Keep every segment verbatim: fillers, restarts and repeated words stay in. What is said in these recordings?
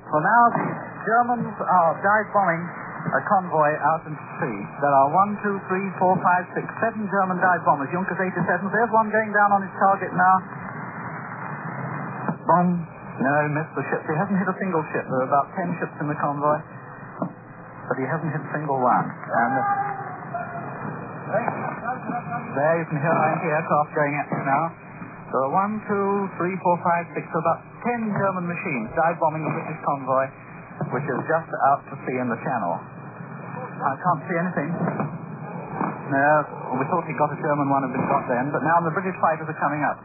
Well, now the Germans are dive bombing a convoy out into the sea. There are one, two, three, four, five, six, seven German dive bombers, Junkers eighty-sevens. There's one going down on his target now. Bomb. No, he missed the ship. He hasn't hit a single ship. There are about ten ships in the convoy, but he hasn't hit a single one. And uh, there you can hear our anti-aircraft going at him now. There are one, two, three, four, five, six, so about ten German machines dive bombing the British convoy, which is just out to sea in the channel. I can't see anything. No, we thought he got a German one had been got then, but now the British fighters are coming up.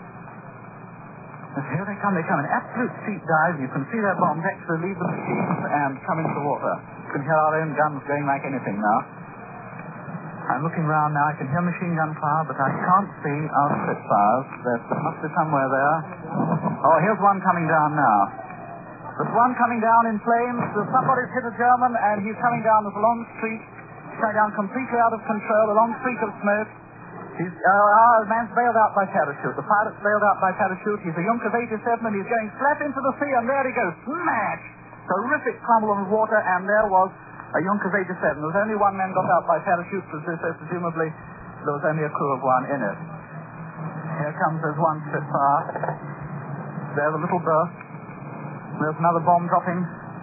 And here they come, they come in absolute steep dive. You can see their bombs actually leave the machines and come into the water. You can hear our own guns going like anything now. I'm looking round now, I can hear machine gun fire, but I can't see our Spitfires. There must be somewhere there. Oh, here's one coming down now. There's one coming down in flames. There's somebody's hit a German, and he's coming down this long street. He's coming down completely out of control, a long streak of smoke. He's, uh, our man's bailed out by parachute. The pilot's bailed out by parachute. He's a Junkers eighty-seven, and he's going flat into the sea, and there he goes. Smash! Terrific crumble of water, and there was a Junkers eighty-seven. There was only one man got out by parachute, so presumably there was only a crew of one in it. Here comes this one Spitfire. There's a little burst. There's another bomb dropping.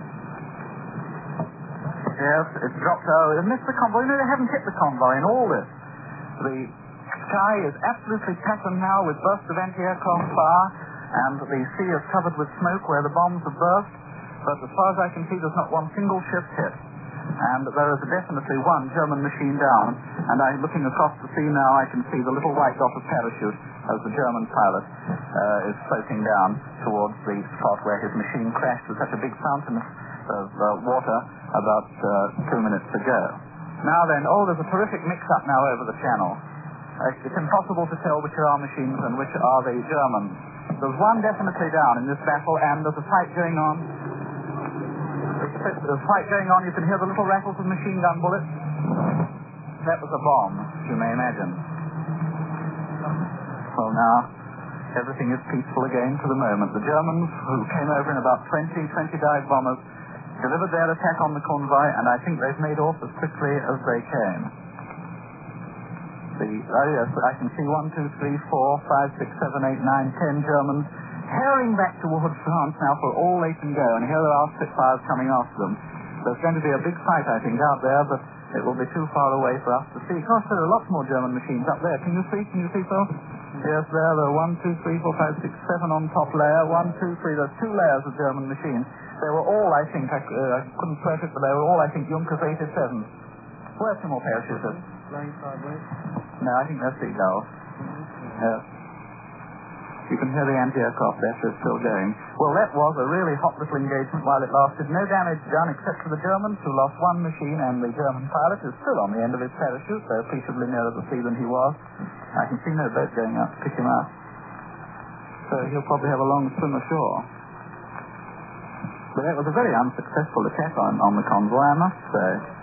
Yes, it's dropped. Oh, it missed the convoy. No, they haven't hit the convoy in all this. The sky is absolutely patterned now with bursts of anti-aircraft fire, and the sea is covered with smoke where the bombs have burst. But as far as I can see, there's not one single ship hit. And there is definitely one German machine down. And I'm looking across the sea now, I can see the little white dot of parachute as the German pilot uh, is floating down towards the spot where his machine crashed with such a big fountain of uh, water about uh, two minutes ago. Now then, oh, there's a terrific mix-up now over the channel. Uh, it's impossible to tell which are our machines and which are the Germans. There's one definitely down in this battle, and there's a fight going on. There's a fight going on. You can hear the little rattles of machine gun bullets. That was a bomb, you may imagine. Well, now, everything is peaceful again for the moment. The Germans, who came over in about twenty, twenty dive bombers, delivered their attack on the convoy, and I think they've made off as quickly as they came. The, oh yes, I can see one, two, three, four, five, six, seven, eight, nine, ten Germans tearing back towards France now for all they can go, and here there are Spitfires coming after them. There's going to be a big fight, I think, out there, but it will be too far away for us to see. Of course, there are lots more German machines up there. Can you see? Can you see, Phil? Yes, there. There are one, two, three, four, five, six, seven on top layer. One, two, three. There's two layers of German machines. They were all, I think, I, uh, I couldn't swear it, but they were all, I think, Junkers eighty-sevens. Where's some more parachuters? Flying sideways. No, I think they're seagulls. Yes. You can hear the anti-aircraft battery still going. Well, that was a really hot little engagement while it lasted. No damage done except for the Germans, who lost one machine, and the German pilot is still on the end of his parachute, though appreciably nearer the sea than he was. I can see no boat going out to pick him up. So he'll probably have a long swim ashore. But that was a very unsuccessful attack on, on the convoy, I must say.